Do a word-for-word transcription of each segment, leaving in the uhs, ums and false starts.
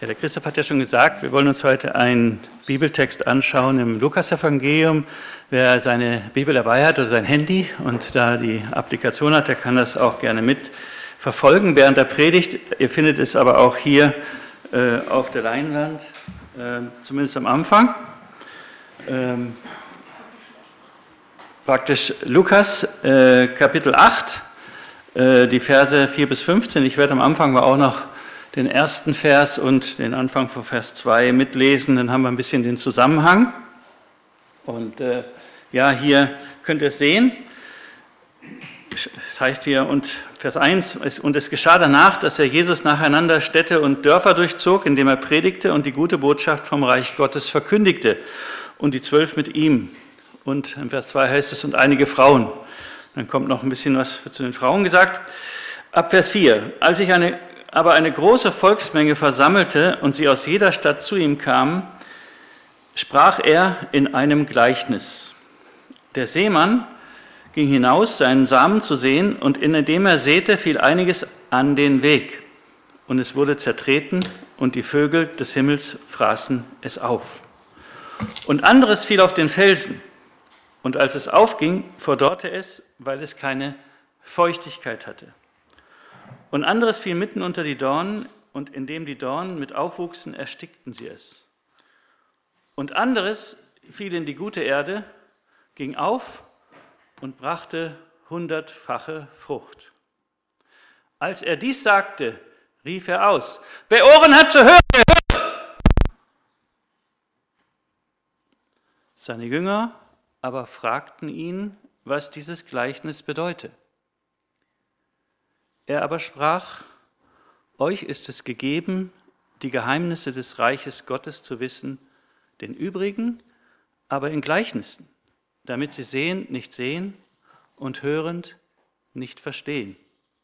Ja, der Christoph hat ja schon gesagt, wir wollen uns heute einen Bibeltext anschauen im Lukasevangelium. Wer seine Bibel dabei hat oder sein Handy und da die Applikation hat, der kann das auch gerne mitverfolgen während der Predigt. Ihr findet es aber auch hier äh, auf der Leinwand, äh, zumindest am Anfang. Ähm, praktisch Lukas, äh, Kapitel acht, äh, die Verse vier bis fünfzehn. Ich werde am Anfang aber auch noch den ersten Vers und den Anfang von Vers zwei mitlesen, dann haben wir ein bisschen den Zusammenhang. Und äh, ja, hier könnt ihr es sehen. Es heißt hier, und Vers eins, es, und es geschah danach, dass er Jesus nacheinander Städte und Dörfer durchzog, indem er predigte und die gute Botschaft vom Reich Gottes verkündigte. Und die Zwölf mit ihm. Und in Vers zwei heißt es, und einige Frauen. Dann kommt noch ein bisschen was zu den Frauen gesagt. Ab Vers vier, als ich eine aber eine große Volksmenge versammelte und sie aus jeder Stadt zu ihm kamen, sprach er in einem Gleichnis. Der Seemann ging hinaus, seinen Samen zu säen, und indem er säte, fiel einiges an den Weg. Und es wurde zertreten, und die Vögel des Himmels fraßen es auf. Und anderes fiel auf den Felsen, und als es aufging, verdorrte es, weil es keine Feuchtigkeit hatte. Und anderes fiel mitten unter die Dornen, und indem die Dornen mit aufwuchsen, erstickten sie es. Und anderes fiel in die gute Erde, ging auf und brachte hundertfache Frucht. Als er dies sagte, rief er aus, wer Ohren hat zu hören, der höre! Seine Jünger aber fragten ihn, was dieses Gleichnis bedeute. Er aber sprach, euch ist es gegeben, die Geheimnisse des Reiches Gottes zu wissen, den übrigen aber in Gleichnissen, damit sie sehend nicht sehen und hörend nicht verstehen.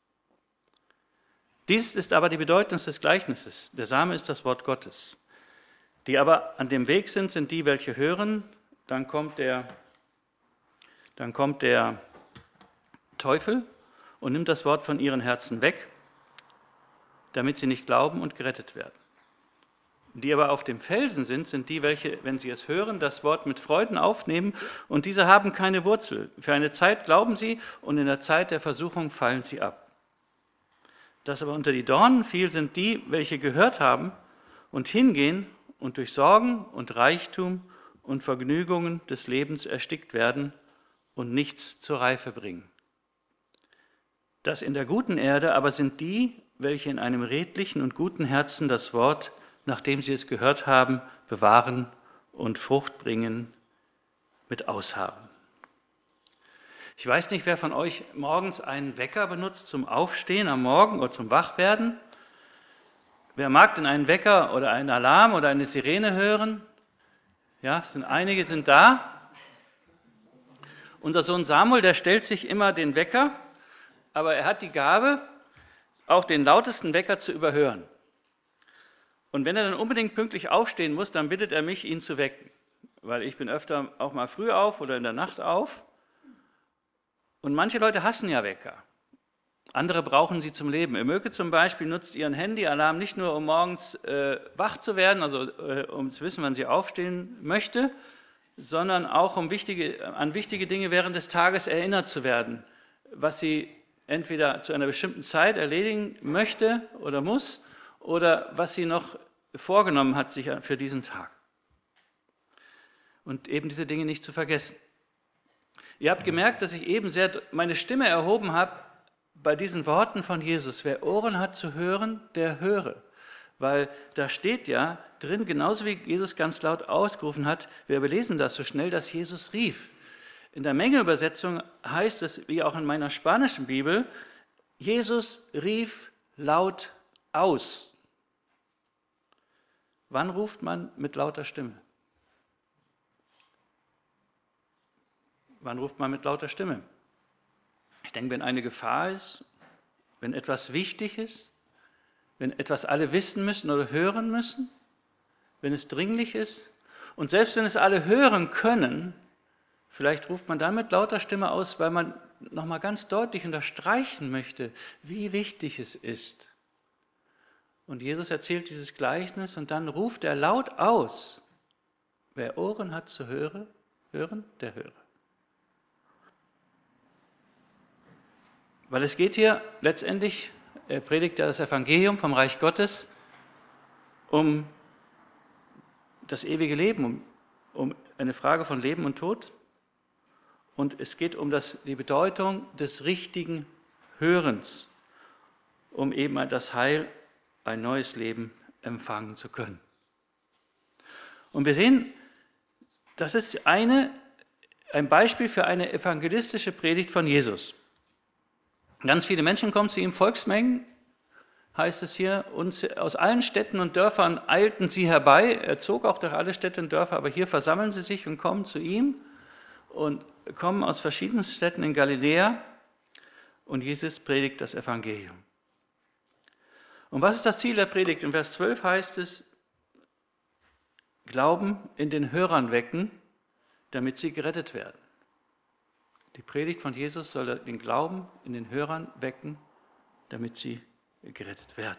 Dies ist aber die Bedeutung des Gleichnisses. Der Same ist das Wort Gottes. Die aber an dem Weg sind, sind die, welche hören, dann kommt der, dann kommt der Teufel und nimmt das Wort von ihren Herzen weg, damit sie nicht glauben und gerettet werden. Die aber auf dem Felsen sind, sind die, welche, wenn sie es hören, das Wort mit Freuden aufnehmen, und diese haben keine Wurzel. Für eine Zeit glauben sie, und in der Zeit der Versuchung fallen sie ab. Das aber unter die Dornen fiel, sind die, welche gehört haben und hingehen und durch Sorgen und Reichtum und Vergnügungen des Lebens erstickt werden und nichts zur Reife bringen. Das in der guten Erde aber sind die, welche in einem redlichen und guten Herzen das Wort, nachdem sie es gehört haben, bewahren und Frucht bringen mit Ausharren. Ich weiß nicht, wer von euch morgens einen Wecker benutzt zum Aufstehen am Morgen oder zum Wachwerden. Wer mag denn einen Wecker oder einen Alarm oder eine Sirene hören? Ja, es sind einige sind da. Unser Sohn Samuel, der stellt sich immer den Wecker, aber er hat die Gabe, auch den lautesten Wecker zu überhören. Und wenn er dann unbedingt pünktlich aufstehen muss, dann bittet er mich, ihn zu wecken. Weil ich bin öfter auch mal früh auf oder in der Nacht auf. Und manche Leute hassen ja Wecker. Andere brauchen sie zum Leben. Imöke zum Beispiel nutzt ihren Handyalarm nicht nur, um morgens äh, wach zu werden, also äh, um zu wissen, wann sie aufstehen möchte, sondern auch um wichtige, an wichtige Dinge während des Tages erinnert zu werden, was sie entweder zu einer bestimmten Zeit erledigen möchte oder muss oder was sie noch vorgenommen hat sich für diesen Tag. Und eben diese Dinge nicht zu vergessen. Ihr habt gemerkt, dass ich eben sehr meine Stimme erhoben habe bei diesen Worten von Jesus. Wer Ohren hat zu hören, der höre. Weil da steht ja drin, genauso wie Jesus ganz laut ausgerufen hat, wir überlesen das so schnell, dass Jesus rief. In der Mengeübersetzung heißt es, wie auch in meiner spanischen Bibel, Jesus rief laut aus. Wann ruft man mit lauter Stimme? Wann ruft man mit lauter Stimme? Ich denke, wenn eine Gefahr ist, wenn etwas wichtig ist, wenn etwas alle wissen müssen oder hören müssen, wenn es dringlich ist. Und selbst wenn es alle hören können, vielleicht ruft man dann mit lauter Stimme aus, weil man nochmal ganz deutlich unterstreichen möchte, wie wichtig es ist. Und Jesus erzählt dieses Gleichnis und dann ruft er laut aus, wer Ohren hat zu hören, hören, der höre. Weil es geht hier letztendlich, er predigt ja das Evangelium vom Reich Gottes, um das ewige Leben, um, um eine Frage von Leben und Tod. Und es geht um das, die Bedeutung des richtigen Hörens, um eben das Heil, ein neues Leben empfangen zu können. Und wir sehen, das ist eine, ein Beispiel für eine evangelistische Predigt von Jesus. Ganz viele Menschen kommen zu ihm, Volksmengen, heißt es hier, und aus allen Städten und Dörfern eilten sie herbei. Er zog auch durch alle Städte und Dörfer, aber hier versammeln sie sich und kommen zu ihm und kommen aus verschiedenen Städten in Galiläa und Jesus predigt das Evangelium. Und was ist das Ziel der Predigt? In Vers zwölf heißt es, Glauben in den Hörern wecken, damit sie gerettet werden. Die Predigt von Jesus soll den Glauben in den Hörern wecken, damit sie gerettet werden.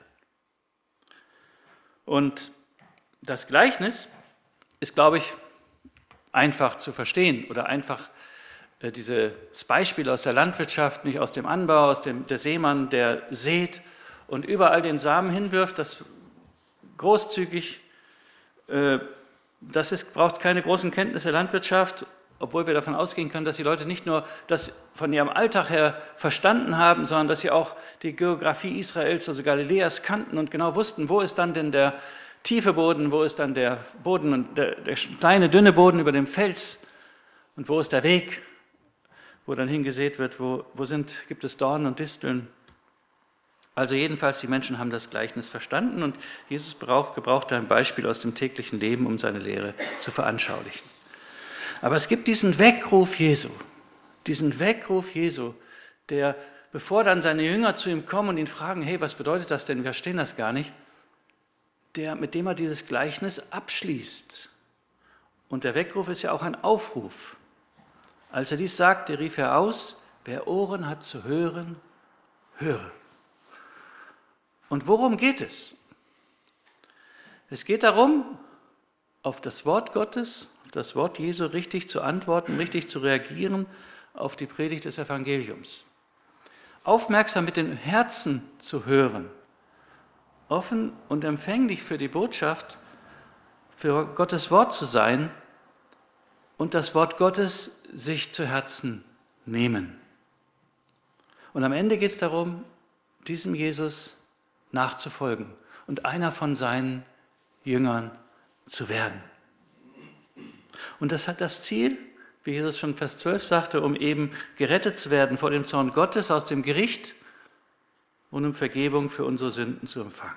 Und das Gleichnis ist, glaube ich, einfach zu verstehen oder einfach äh, dieses Beispiel aus der Landwirtschaft, nicht aus dem Anbau, aus dem der Seemann, der sät und überall den Samen hinwirft, das großzügig, äh, das ist, braucht keine großen Kenntnisse der Landwirtschaft, obwohl wir davon ausgehen können, dass die Leute nicht nur das von ihrem Alltag her verstanden haben, sondern dass sie auch die Geografie Israels, also Galiläas, kannten und genau wussten, wo ist dann denn der tiefe Boden, wo ist dann der Boden und der, der kleine, dünne Boden über dem Fels und wo ist der Weg, wo dann hingesät wird, wo, wo sind, gibt es Dornen und Disteln. Also jedenfalls, die Menschen haben das Gleichnis verstanden und Jesus braucht, gebraucht ein Beispiel aus dem täglichen Leben, um seine Lehre zu veranschaulichen. Aber es gibt diesen Weckruf Jesu, diesen Weckruf Jesu, der, bevor dann seine Jünger zu ihm kommen und ihn fragen, hey, was bedeutet das denn, wir verstehen das gar nicht, der, mit dem er dieses Gleichnis abschließt. Und der Weckruf ist ja auch ein Aufruf. Als er dies sagte, rief er aus, wer Ohren hat zu hören, höre. Und worum geht es? Es geht darum, auf das Wort Gottes, auf das Wort Jesu richtig zu antworten, richtig zu reagieren auf die Predigt des Evangeliums. Aufmerksam mit dem Herzen zu hören, offen und empfänglich für die Botschaft, für Gottes Wort zu sein und das Wort Gottes sich zu Herzen nehmen. Und am Ende geht es darum, diesem Jesus nachzufolgen und einer von seinen Jüngern zu werden. Und das hat das Ziel, wie Jesus schon Vers zwölf sagte, um eben gerettet zu werden vor dem Zorn Gottes aus dem Gericht und um Vergebung für unsere Sünden zu empfangen.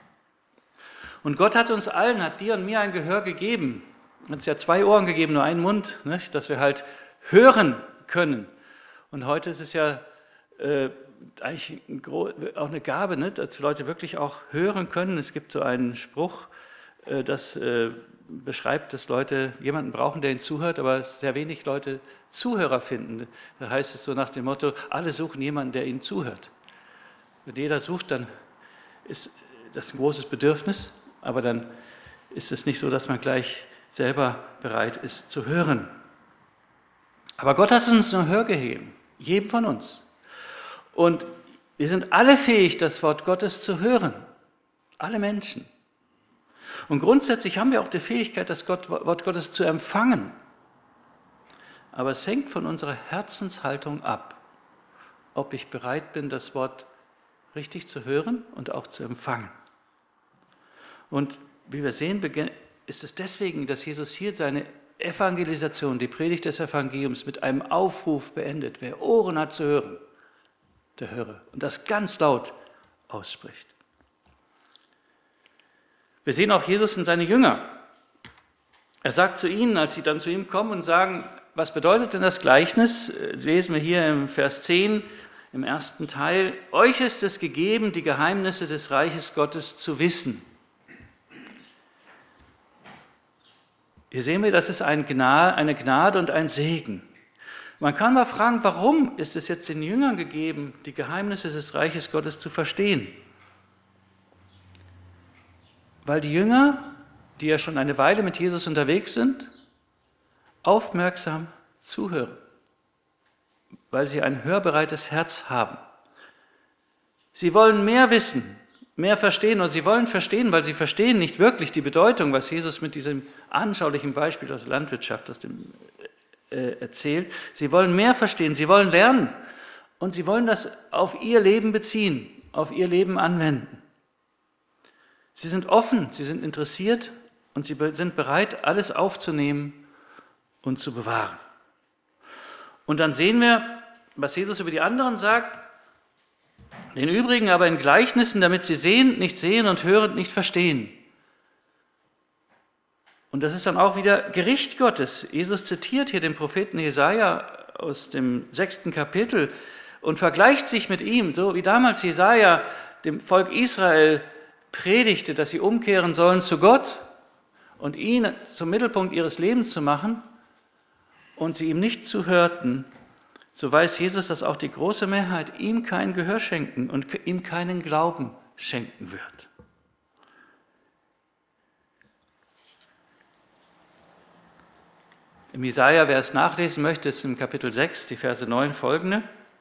Und Gott hat uns allen, hat dir und mir ein Gehör gegeben. Er hat uns ja zwei Ohren gegeben, nur einen Mund, nicht? Dass wir halt hören können. Und heute ist es ja äh, eigentlich ein Gro- auch eine Gabe, nicht? Dass Leute wirklich auch hören können. Es gibt so einen Spruch, äh, das äh, beschreibt, dass Leute jemanden brauchen, der ihnen zuhört, aber sehr wenig Leute Zuhörer finden. Da heißt es so nach dem Motto, alle suchen jemanden, der ihnen zuhört. Wenn jeder sucht, dann ist das ein großes Bedürfnis, aber dann ist es nicht so, dass man gleich selber bereit ist zu hören. Aber Gott hat uns ein Gehör gegeben, jedem von uns. Und wir sind alle fähig, das Wort Gottes zu hören, alle Menschen. Und grundsätzlich haben wir auch die Fähigkeit, das Wort Gottes zu empfangen. Aber es hängt von unserer Herzenshaltung ab, ob ich bereit bin, das Wort richtig zu hören und auch zu empfangen. Und wie wir sehen, ist es deswegen, dass Jesus hier seine Evangelisation, die Predigt des Evangeliums mit einem Aufruf beendet. Wer Ohren hat zu hören, der höre. Und das ganz laut ausspricht. Wir sehen auch Jesus und seine Jünger. Er sagt zu ihnen, als sie dann zu ihm kommen und sagen, was bedeutet denn das Gleichnis? Das lesen wir hier im Vers zehn, im ersten Teil. Euch ist es gegeben, die Geheimnisse des Reiches Gottes zu wissen. Hier sehen wir, das ist eine Gnade und ein Segen. Man kann mal fragen, warum ist es jetzt den Jüngern gegeben, die Geheimnisse des Reiches Gottes zu verstehen? weil die Jünger, die ja schon eine Weile mit Jesus unterwegs sind, aufmerksam zuhören, weil sie ein hörbereites Herz haben. Sie wollen mehr wissen, mehr verstehen, und sie wollen verstehen, weil sie verstehen nicht wirklich die Bedeutung, was Jesus mit diesem anschaulichen Beispiel aus der Landwirtschaft aus dem, äh, erzählt. Sie wollen mehr verstehen, sie wollen lernen und sie wollen das auf ihr Leben beziehen, auf ihr Leben anwenden. Sie sind offen, sie sind interessiert und sie sind bereit, alles aufzunehmen und zu bewahren. Und dann sehen wir, was Jesus über die anderen sagt, den übrigen aber in Gleichnissen, damit sie sehend nicht sehen und hörend nicht verstehen. Und das ist dann auch wieder Gericht Gottes. Jesus zitiert hier den Propheten Jesaja aus dem sechsten Kapitel und vergleicht sich mit ihm, so wie damals Jesaja dem Volk Israel predigte, dass sie umkehren sollen zu Gott und ihn zum Mittelpunkt ihres Lebens zu machen und sie ihm nicht zuhörten. So weiß Jesus, dass auch die große Mehrheit ihm kein Gehör schenken und ihm keinen Glauben schenken wird. Im Jesaja, wer es nachlesen möchte, ist im Kapitel sechs, die Verse neun folgende.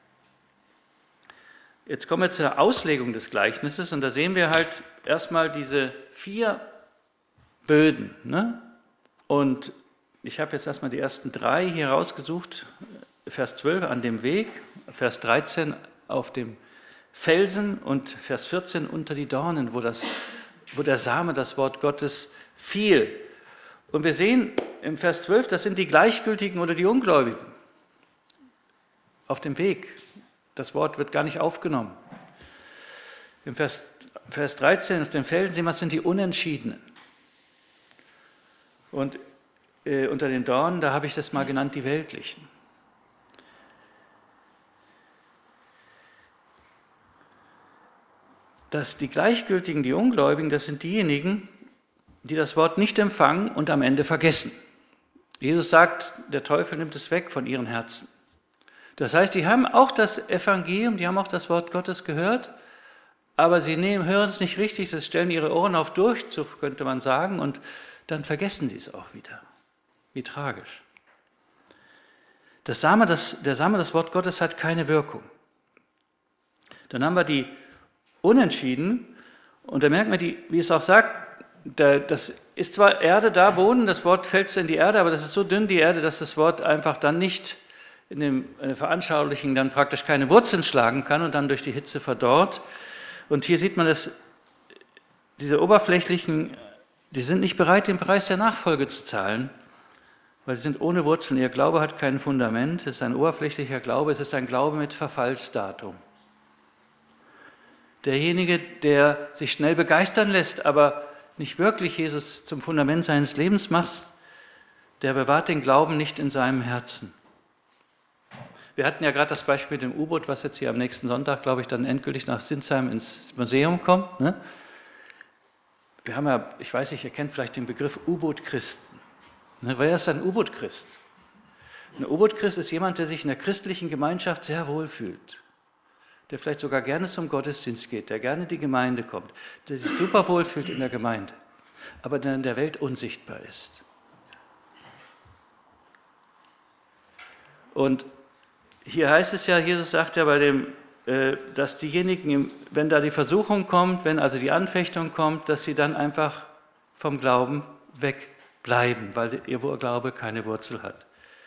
Jetzt kommen wir zur Auslegung des Gleichnisses und da sehen wir halt erstmal diese vier Böden. Ne? Und ich habe jetzt erstmal die ersten drei hier rausgesucht. Vers zwölf an dem Weg, Vers dreizehn auf dem Felsen und Vers vierzehn unter die Dornen, wo, das, wo der Same, das Wort Gottes, fiel. Und wir sehen im Vers zwölf, das sind die Gleichgültigen oder die Ungläubigen auf dem Weg. Das Wort wird gar nicht aufgenommen. Im Vers, Vers dreizehn auf dem Felsen sehen wir, das sind die Unentschiedenen. Und äh, unter den Dornen, da habe ich das mal genannt, die Weltlichen. Dass die Gleichgültigen, die Ungläubigen, das sind diejenigen, die das Wort nicht empfangen und am Ende vergessen. Jesus sagt, der Teufel nimmt es weg von ihren Herzen. Das heißt, die haben auch das Evangelium, die haben auch das Wort Gottes gehört, aber sie nehmen, hören es nicht richtig, sie stellen ihre Ohren auf Durchzug, könnte man sagen, und dann vergessen sie es auch wieder. Wie tragisch. Das Same, das, der Same, das Wort Gottes hat keine Wirkung. Dann haben wir die Unentschieden, und da merkt man, die, wie es auch sagt, da, das ist zwar Erde da, Boden, das Wort fällt in die Erde, aber das ist so dünn, die Erde, dass das Wort einfach dann nicht in dem äh, Veranschaulichen dann praktisch keine Wurzeln schlagen kann und dann durch die Hitze verdorrt. Und hier sieht man, dass diese Oberflächlichen, die sind nicht bereit, den Preis der Nachfolge zu zahlen, weil sie sind ohne Wurzeln. Ihr Glaube hat kein Fundament, es ist ein oberflächlicher Glaube, es ist ein Glaube mit Verfallsdatum. Derjenige, der sich schnell begeistern lässt, aber nicht wirklich Jesus zum Fundament seines Lebens macht, der bewahrt den Glauben nicht in seinem Herzen. Wir hatten ja gerade das Beispiel mit dem U-Boot, was jetzt hier am nächsten Sonntag, glaube ich, dann endgültig nach Sinsheim ins Museum kommt. Ne? Wir haben ja, ich weiß nicht, ihr kennt vielleicht den Begriff U-Boot-Christen. Ne? Wer ist ein U-Boot-Christ? Ein U-Boot-Christ ist jemand, der sich in der christlichen Gemeinschaft sehr wohl fühlt, der vielleicht sogar gerne zum Gottesdienst geht, der gerne in die Gemeinde kommt, der sich super wohl fühlt in der Gemeinde, aber der in der Welt unsichtbar ist. Und hier heißt es ja, Jesus sagt ja bei dem, dass diejenigen, wenn da die Versuchung kommt, wenn also die Anfechtung kommt, dass sie dann einfach vom Glauben wegbleiben, weil ihr Glaube keine Wurzel hat.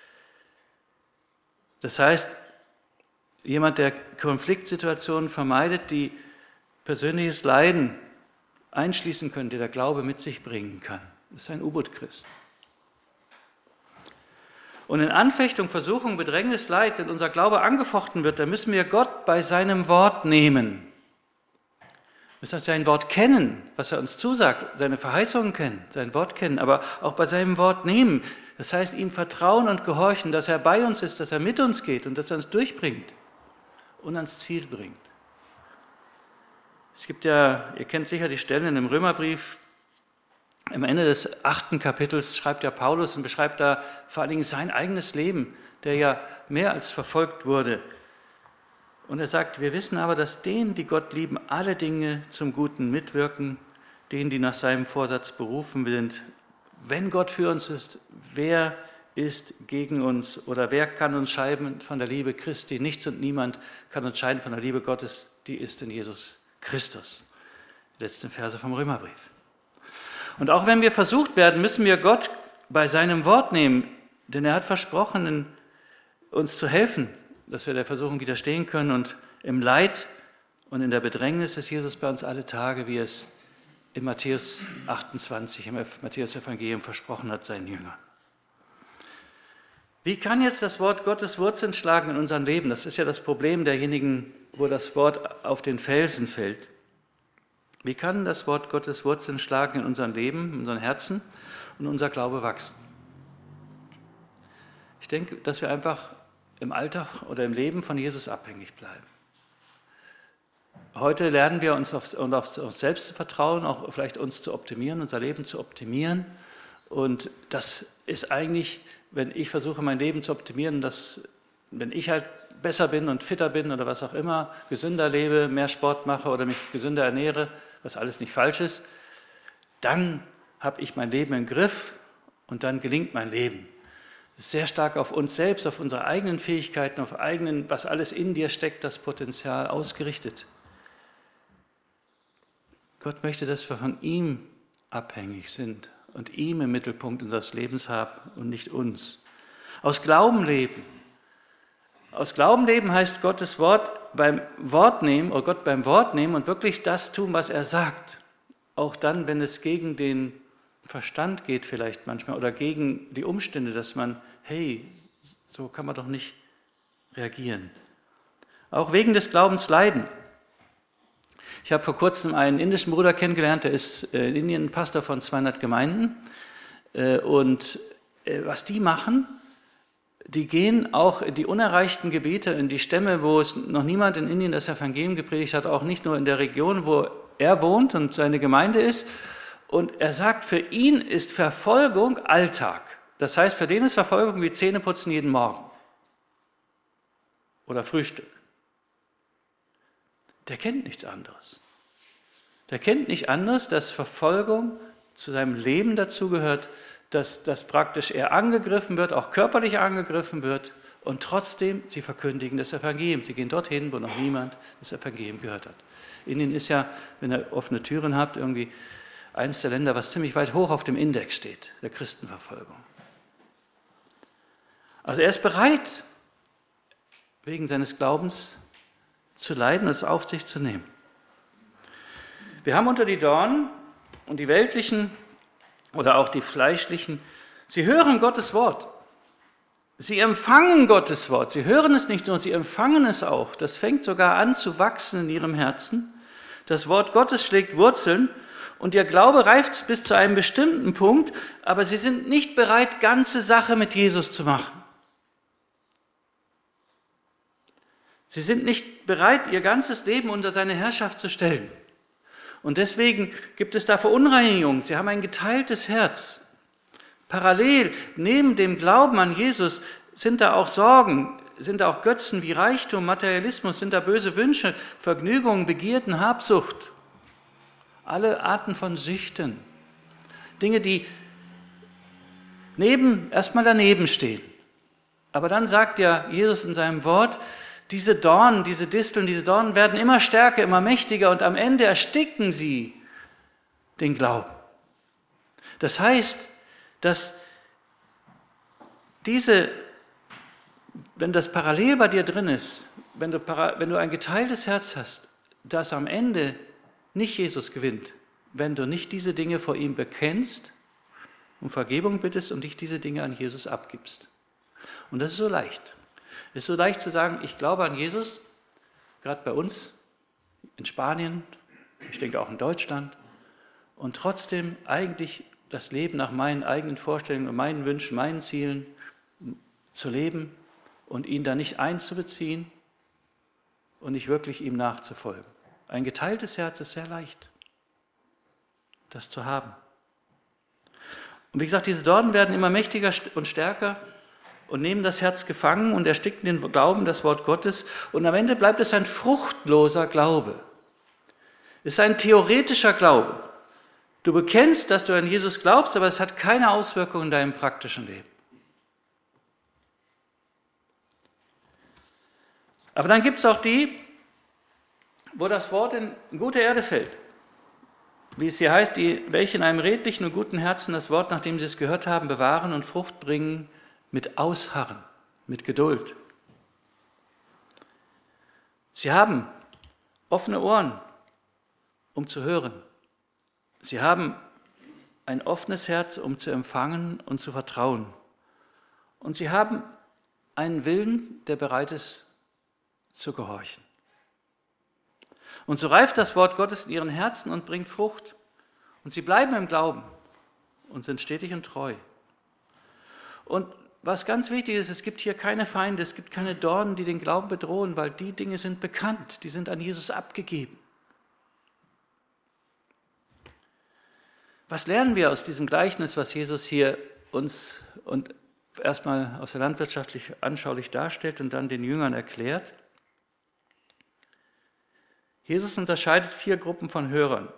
Das heißt, jemand, der Konfliktsituationen vermeidet, die persönliches Leiden einschließen können, die der Glaube mit sich bringen kann, ist ein U-Boot-Christ. Und in Anfechtung, Versuchung, Bedrängnis, Leid, wenn unser Glaube angefochten wird, dann müssen wir Gott bei seinem Wort nehmen. Wir müssen sein Wort kennen, was er uns zusagt, seine Verheißungen kennen, sein Wort kennen, aber auch bei seinem Wort nehmen. Das heißt, ihm vertrauen und gehorchen, dass er bei uns ist, dass er mit uns geht und dass er uns durchbringt und ans Ziel bringt. Es gibt ja, ihr kennt sicher die Stellen im Römerbrief, am Ende des achten Kapitels schreibt ja Paulus und beschreibt da vor allen Dingen sein eigenes Leben, der ja mehr als verfolgt wurde. Und er sagt, wir wissen aber, dass denen, die Gott lieben, alle Dinge zum Guten mitwirken, denen, die nach seinem Vorsatz berufen sind. Wenn Gott für uns ist, wer ist gegen uns oder wer kann uns scheiden von der Liebe Christi? Nichts und niemand kann uns scheiden von der Liebe Gottes, die ist in Jesus Christus. Die letzten Verse vom Römerbrief. Und auch wenn wir versucht werden, müssen wir Gott bei seinem Wort nehmen, denn er hat versprochen, uns zu helfen, dass wir der Versuchung widerstehen können und im Leid und in der Bedrängnis ist Jesus bei uns alle Tage, wie es in Matthäus achtundzwanzig, im Matthäus-Evangelium versprochen hat, seinen Jüngern. Wie kann jetzt das Wort Gottes Wurzeln schlagen in unserem Leben? Das ist ja das Problem derjenigen, wo das Wort auf den Felsen fällt. Wie kann das Wort Gottes Wurzeln schlagen in unserem Leben, in unseren Herzen und unser Glaube wachsen? Ich denke, dass wir einfach im Alltag oder im Leben von Jesus abhängig bleiben. Heute lernen wir uns auf, auf uns selbst zu vertrauen, auch vielleicht uns zu optimieren, unser Leben zu optimieren. Und das ist eigentlich, wenn ich versuche, mein Leben zu optimieren, dass, wenn ich halt besser bin und fitter bin oder was auch immer, gesünder lebe, mehr Sport mache oder mich gesünder ernähre, was alles nicht falsch ist, dann habe ich mein Leben im Griff und dann gelingt mein Leben. Das ist sehr stark auf uns selbst, auf unsere eigenen Fähigkeiten, auf eigenen, was alles in dir steckt, das Potenzial ausgerichtet. Gott möchte, dass wir von ihm abhängig sind und ihm im Mittelpunkt unseres Lebens haben und nicht uns. Aus Glauben leben. Aus Glauben leben heißt Gottes Wort beim Wort nehmen, oder Gott beim Wort nehmen und wirklich das tun, was er sagt. Auch dann, wenn es gegen den Verstand geht vielleicht manchmal oder gegen die Umstände, dass man, hey, so kann man doch nicht reagieren. Auch wegen des Glaubens leiden. Ich habe vor kurzem einen indischen Bruder kennengelernt, der ist in Indien Pastor von zweihundert Gemeinden. Und was die machen, die gehen auch in die unerreichten Gebiete, in die Stämme, wo es noch niemand in Indien das Evangelium gepredigt hat, auch nicht nur in der Region, wo er wohnt und seine Gemeinde ist. Und er sagt, für ihn ist Verfolgung Alltag. Das heißt, für den ist Verfolgung wie Zähneputzen jeden Morgen. Oder Frühstück. Der kennt nichts anderes. Der kennt nicht anderes, dass Verfolgung zu seinem Leben dazugehört, dass, dass praktisch er angegriffen wird, auch körperlich angegriffen wird und trotzdem sie verkündigen das Evangelium. Sie gehen dorthin, wo noch niemand das Evangelium gehört hat. Indien ist ja, wenn ihr offene Türen habt, irgendwie eines der Länder, was ziemlich weit hoch auf dem Index steht, der Christenverfolgung. Also er ist bereit, wegen seines Glaubens zu leiden und es auf sich zu nehmen. Wir haben unter die Dornen und die weltlichen oder auch die fleischlichen, sie hören Gottes Wort. Sie empfangen Gottes Wort. Sie hören es nicht nur, sie empfangen es auch. Das fängt sogar an zu wachsen in ihrem Herzen. Das Wort Gottes schlägt Wurzeln und ihr Glaube reift bis zu einem bestimmten Punkt, aber sie sind nicht bereit, ganze Sache mit Jesus zu machen. Sie sind nicht bereit, ihr ganzes Leben unter seine Herrschaft zu stellen. Und deswegen gibt es da Verunreinigungen. Sie haben ein geteiltes Herz. Parallel, neben dem Glauben an Jesus, sind da auch Sorgen, sind da auch Götzen wie Reichtum, Materialismus, sind da böse Wünsche, Vergnügungen, Begierden, Habsucht. Alle Arten von Süchten. Dinge, die neben, erstmal daneben stehen. Aber dann sagt ja Jesus in seinem Wort, diese Dornen, diese Disteln, diese Dornen werden immer stärker, immer mächtiger und am Ende ersticken sie den Glauben. Das heißt, dass diese, wenn das parallel bei dir drin ist, wenn du, wenn du ein geteiltes Herz hast, dass am Ende nicht Jesus gewinnt, wenn du nicht diese Dinge vor ihm bekennst, um Vergebung bittest und dich diese Dinge an Jesus abgibst. Und das ist so leicht. Es ist so leicht zu sagen, ich glaube an Jesus, gerade bei uns, in Spanien, ich denke auch in Deutschland, und trotzdem eigentlich das Leben nach meinen eigenen Vorstellungen und meinen Wünschen, meinen Zielen zu leben und ihn da nicht einzubeziehen und nicht wirklich ihm nachzufolgen. Ein geteiltes Herz ist sehr leicht, das zu haben. Und wie gesagt, diese Dornen werden immer mächtiger und stärker und nehmen das Herz gefangen und ersticken den Glauben, das Wort Gottes. Und am Ende bleibt es ein fruchtloser Glaube. Es ist ein theoretischer Glaube. Du bekennst, dass du an Jesus glaubst, aber es hat keine Auswirkungen in deinem praktischen Leben. Aber dann gibt es auch die, wo das Wort in gute Erde fällt. Wie es hier heißt, die, welche in einem redlichen und guten Herzen das Wort, nachdem sie es gehört haben, bewahren und Frucht bringen mit Ausharren, mit Geduld. Sie haben offene Ohren, um zu hören. Sie haben ein offenes Herz, um zu empfangen und zu vertrauen. Und sie haben einen Willen, der bereit ist, zu gehorchen. Und so reift das Wort Gottes in ihren Herzen und bringt Frucht. Und sie bleiben im Glauben und sind stetig und treu. Und was ganz wichtig ist, es gibt hier keine Feinde, es gibt keine Dornen, die den Glauben bedrohen, weil die Dinge sind bekannt, die sind an Jesus abgegeben. Was lernen wir aus diesem Gleichnis, was Jesus hier uns und erstmal aus der landwirtschaftlich anschaulich darstellt und dann den Jüngern erklärt? Jesus unterscheidet vier Gruppen von Hörern.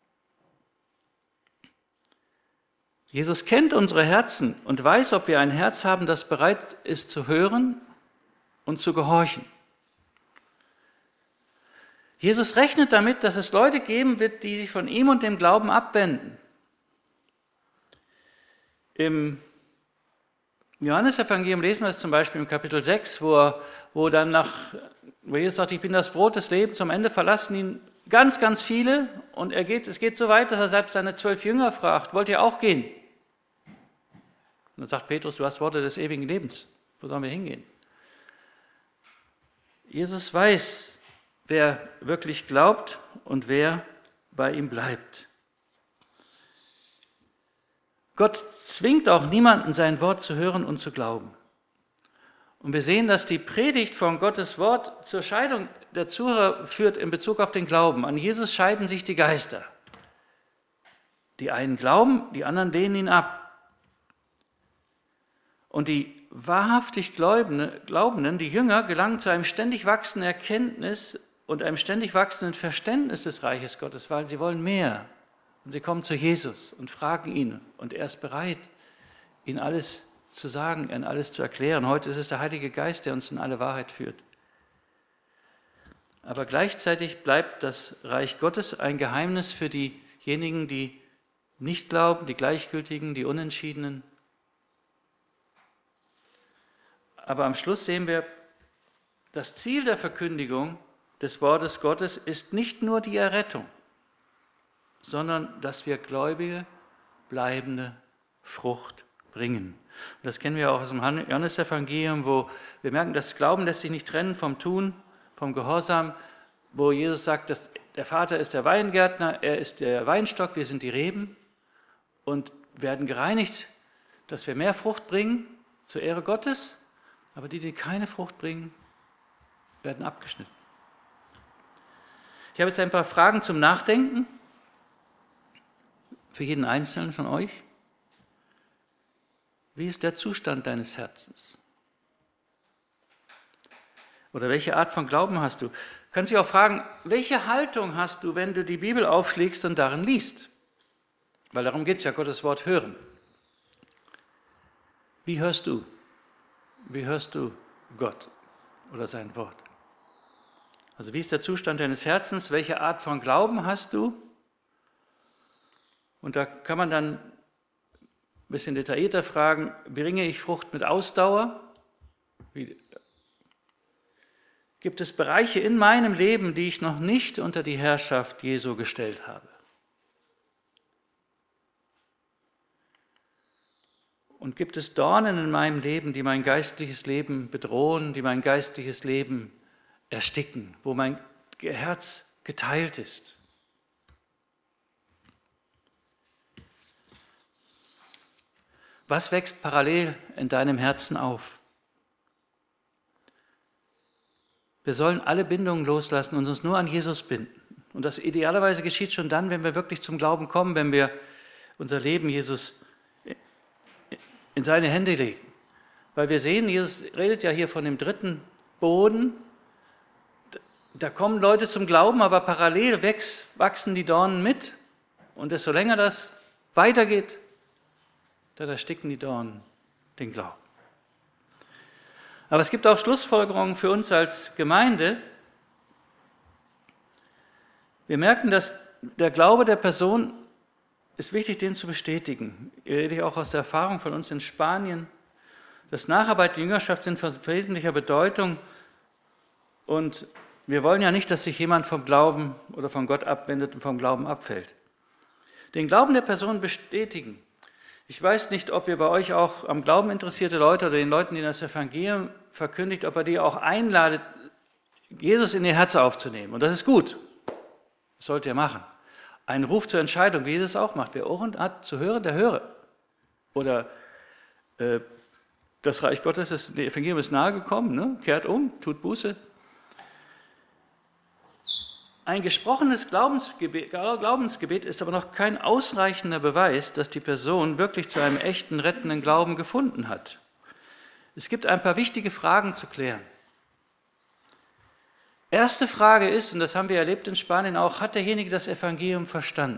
Jesus kennt unsere Herzen und weiß, ob wir ein Herz haben, das bereit ist zu hören und zu gehorchen. Jesus rechnet damit, dass es Leute geben wird, die sich von ihm und dem Glauben abwenden. Im Johannesevangelium lesen wir es zum Beispiel im Kapitel sechs, wo, er, wo dann nach, wo Jesus sagt, ich bin das Brot des Lebens, zum Ende verlassen ihn ganz, ganz viele und er geht, es geht so weit, dass er selbst seine zwölf Jünger fragt, wollt ihr auch gehen? Und dann sagt Petrus, du hast Worte des ewigen Lebens, wo sollen wir hingehen? Jesus weiß, wer wirklich glaubt und wer bei ihm bleibt. Gott zwingt auch niemanden, sein Wort zu hören und zu glauben. Und wir sehen, dass die Predigt von Gottes Wort zur Scheidung der Zuhörer führt in Bezug auf den Glauben. An Jesus scheiden sich die Geister. Die einen glauben, die anderen lehnen ihn ab. Und die wahrhaftig Glaubenden, die Jünger, gelangen zu einem ständig wachsenden Erkenntnis und einem ständig wachsenden Verständnis des Reiches Gottes, weil sie wollen mehr. Und sie kommen zu Jesus und fragen ihn. Und er ist bereit, ihnen alles zu sagen, ihnen alles zu erklären. Heute ist es der Heilige Geist, der uns in alle Wahrheit führt. Aber gleichzeitig bleibt das Reich Gottes ein Geheimnis für diejenigen, die nicht glauben, die Gleichgültigen, die Unentschiedenen. Aber am Schluss sehen wir, das Ziel der Verkündigung des Wortes Gottes ist nicht nur die Errettung, sondern dass wir Gläubige bleibende Frucht bringen. Und das kennen wir auch aus dem Johannesevangelium, wo wir merken, das Glauben lässt sich nicht trennen vom Tun, vom Gehorsam, wo Jesus sagt, dass der Vater ist der Weingärtner, er ist der Weinstock, wir sind die Reben und werden gereinigt, dass wir mehr Frucht bringen zur Ehre Gottes, aber die, die keine Frucht bringen, werden abgeschnitten. Ich habe jetzt ein paar Fragen zum Nachdenken für jeden Einzelnen von euch. Wie ist der Zustand deines Herzens? Oder welche Art von Glauben hast du? Du kannst dich auch fragen, welche Haltung hast du, wenn du die Bibel aufschlägst und darin liest? Weil darum geht es ja, Gottes Wort hören. Wie hörst du? Wie hörst du Gott oder sein Wort? Also wie ist der Zustand deines Herzens? Welche Art von Glauben hast du? Und da kann man dann ein bisschen detaillierter fragen, bringe ich Frucht mit Ausdauer? Wie, gibt es Bereiche in meinem Leben, die ich noch nicht unter die Herrschaft Jesu gestellt habe? Und gibt es Dornen in meinem Leben, die mein geistliches Leben bedrohen, die mein geistliches Leben ersticken, wo mein Herz geteilt ist? Was wächst parallel in deinem Herzen auf? Wir sollen alle Bindungen loslassen und uns nur an Jesus binden. Und das idealerweise geschieht schon dann, wenn wir wirklich zum Glauben kommen, wenn wir unser Leben Jesus in seine Hände legen. Weil wir sehen, Jesus redet ja hier von dem dritten Boden. Da kommen Leute zum Glauben, aber parallel wachsen die Dornen mit. Und desto länger das weitergeht, da ersticken die Dornen den Glauben. Aber es gibt auch Schlussfolgerungen für uns als Gemeinde. Wir merken, dass der Glaube der Person ist wichtig, den zu bestätigen. Ich rede auch aus der Erfahrung von uns in Spanien. Das Nacharbeit der Jüngerschaft sind von wesentlicher Bedeutung. Und wir wollen ja nicht, dass sich jemand vom Glauben oder von Gott abwendet und vom Glauben abfällt. Den Glauben der Person bestätigen. Ich weiß nicht, ob ihr bei euch auch am Glauben interessierte Leute oder den Leuten, die das Evangelium verkündigt, ob ihr die auch einladet, Jesus in ihr Herz aufzunehmen. Und das ist gut. Das sollt ihr machen. Ein Ruf zur Entscheidung, wie Jesus auch macht. Wer Ohren hat zu hören, der höre. Oder äh, das Reich Gottes, das Evangelium ist nahe gekommen, ne? Kehrt um, tut Buße. Ein gesprochenes Glaubensgebet, Glaubensgebet ist aber noch kein ausreichender Beweis, dass die Person wirklich zu einem echten, rettenden Glauben gefunden hat. Es gibt ein paar wichtige Fragen zu klären. Erste Frage ist, und das haben wir erlebt in Spanien auch, hat derjenige das Evangelium verstanden?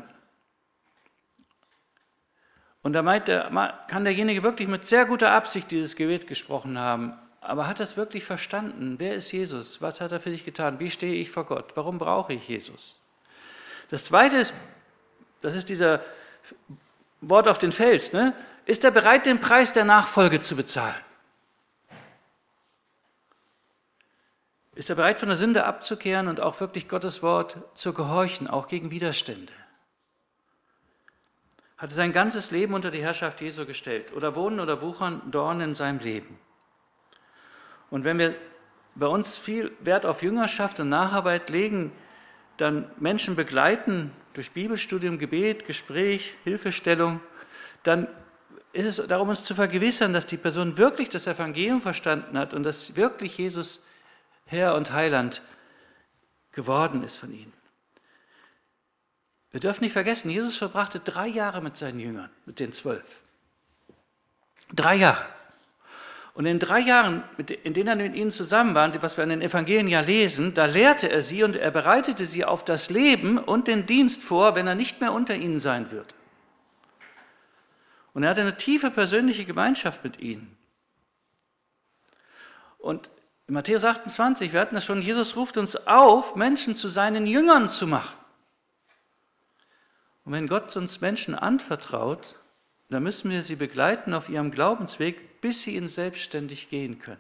Und da meint der, kann derjenige wirklich mit sehr guter Absicht dieses Gebet gesprochen haben, aber hat das wirklich verstanden? Wer ist Jesus? Was hat er für dich getan? Wie stehe ich vor Gott? Warum brauche ich Jesus? Das Zweite ist, das ist dieser Wort auf den Fels, ne? Ist er bereit, den Preis der Nachfolge zu bezahlen? Ist er bereit, von der Sünde abzukehren und auch wirklich Gottes Wort zu gehorchen, auch gegen Widerstände? Hat er sein ganzes Leben unter die Herrschaft Jesu gestellt? Oder wohnen oder wuchern Dornen in seinem Leben? Und wenn wir bei uns viel Wert auf Jüngerschaft und Nacharbeit legen, dann Menschen begleiten durch Bibelstudium, Gebet, Gespräch, Hilfestellung, dann ist es darum, uns zu vergewissern, dass die Person wirklich das Evangelium verstanden hat und dass wirklich Jesus Herr und Heiland geworden ist von ihnen. Wir dürfen nicht vergessen, Jesus verbrachte drei Jahre mit seinen Jüngern, mit den zwölf. Drei Jahre. Und in drei Jahren, in denen er mit ihnen zusammen war, was wir in den Evangelien ja lesen, da lehrte er sie und er bereitete sie auf das Leben und den Dienst vor, wenn er nicht mehr unter ihnen sein würde. Und er hatte eine tiefe persönliche Gemeinschaft mit ihnen. Und in Matthäus achtundzwanzig, wir hatten das schon, Jesus ruft uns auf, Menschen zu seinen Jüngern zu machen. Und wenn Gott uns Menschen anvertraut, dann müssen wir sie begleiten auf ihrem Glaubensweg, bis sie ihn selbstständig gehen können.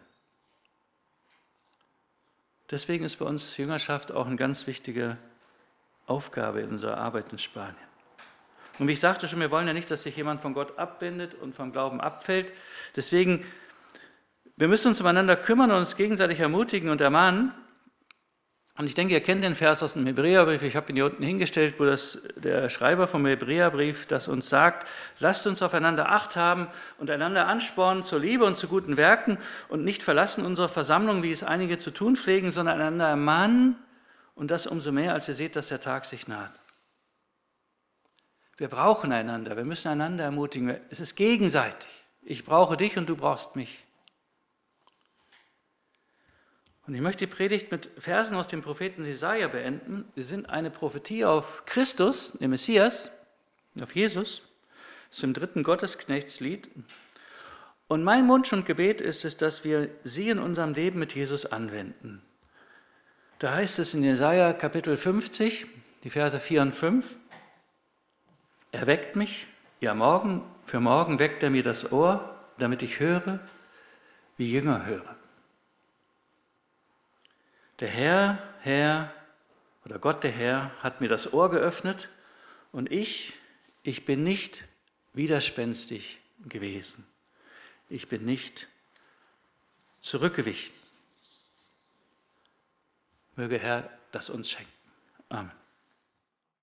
Deswegen ist bei uns Jüngerschaft auch eine ganz wichtige Aufgabe in unserer Arbeit in Spanien. Und wie ich sagte schon, wir wollen ja nicht, dass sich jemand von Gott abwendet und vom Glauben abfällt. Deswegen, wir müssen uns umeinander kümmern und uns gegenseitig ermutigen und ermahnen. Und ich denke, ihr kennt den Vers aus dem Hebräerbrief, ich habe ihn hier unten hingestellt, wo das, der Schreiber vom Hebräerbrief das uns sagt, lasst uns aufeinander Acht haben und einander anspornen zur Liebe und zu guten Werken und nicht verlassen unsere Versammlung, wie es einige zu tun pflegen, sondern einander ermahnen und das umso mehr, als ihr seht, dass der Tag sich naht. Wir brauchen einander, wir müssen einander ermutigen, es ist gegenseitig. Ich brauche dich und du brauchst mich. Und ich möchte die Predigt mit Versen aus dem Propheten Jesaja beenden. Sie sind eine Prophetie auf Christus, den Messias, auf Jesus. Das ist im dritten Gottesknechtslied. Und mein Wunsch und Gebet ist es, dass wir sie in unserem Leben mit Jesus anwenden. Da heißt es in Jesaja Kapitel fünfzig, die Verse vier und fünf, er weckt mich, ja morgen, für morgen weckt er mir das Ohr, damit ich höre, wie Jünger hören. Der Herr, Herr oder Gott der Herr hat mir das Ohr geöffnet und ich, ich bin nicht widerspenstig gewesen. Ich bin nicht zurückgewichen. Möge Herr das uns schenken. Amen.